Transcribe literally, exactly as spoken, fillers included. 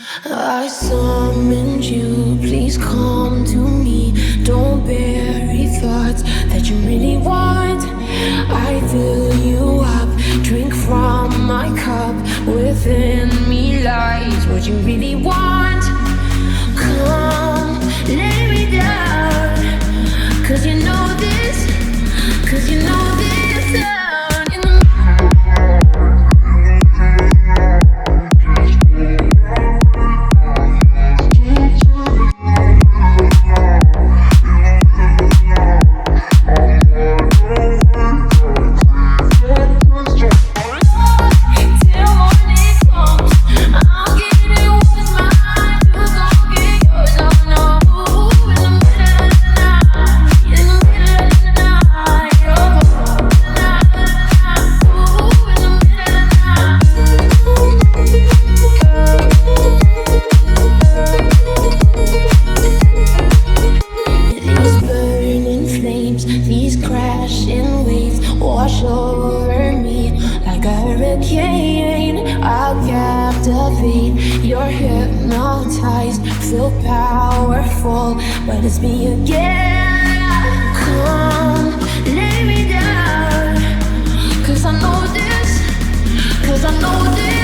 I summoned you, please come to me. Don't bury thoughts that you really want. I fill you up, drink from my cup. Within me lies what you really want. Come, lay me down, cause you know this, cause you know this sound in the wash over me like a hurricane. I'll captivate, you're hypnotized, feel powerful, but it's me again. Come, lay me down, cause I know this, cause I know this.